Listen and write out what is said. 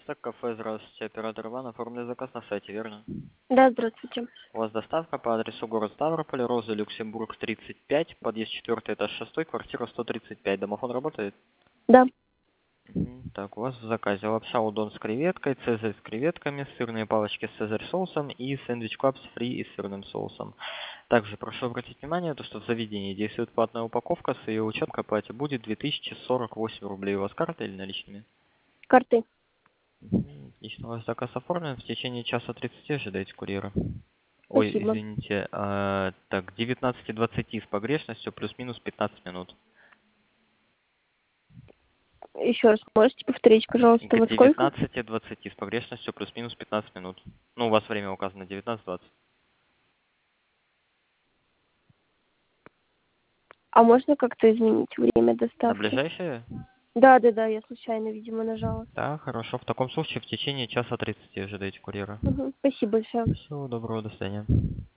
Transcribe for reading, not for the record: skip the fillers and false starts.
Весток, кафе, здравствуйте. Оператор Иван, оформили заказ на сайте, верно? Да, здравствуйте. У вас доставка по адресу город Ставрополь, Роза, Люксембург, 35, подъезд 4, этаж 6, квартира 135. Домофон работает? Да. Так, у вас в заказе лапша удон с креветкой, цезарь с креветками, сырные палочки с цезарь соусом и сэндвич клабс фри и с сырным соусом. Также прошу обратить внимание, то, что в заведении действует платная упаковка, с ее учетом к оплате будет 2048 рублей. У вас карта или наличными? Карты. Отлично, у вас заказ оформлен. В течение часа 30 ожидайте курьера. Ой, Спасибо. извините. Так, 19:20 с погрешностью, плюс-минус 15 минут. Еще раз можете повторить, пожалуйста, К во сколько? 19:20 с погрешностью, плюс-минус 15 минут. Ну, у вас время указано 19:20. А можно как-то изменить время На доставки? ближайшее? Да, я случайно, видимо, нажала. Да, хорошо. В таком случае в течение часа 30 ожидайте курьера. Спасибо большое. Всего доброго, до свидания.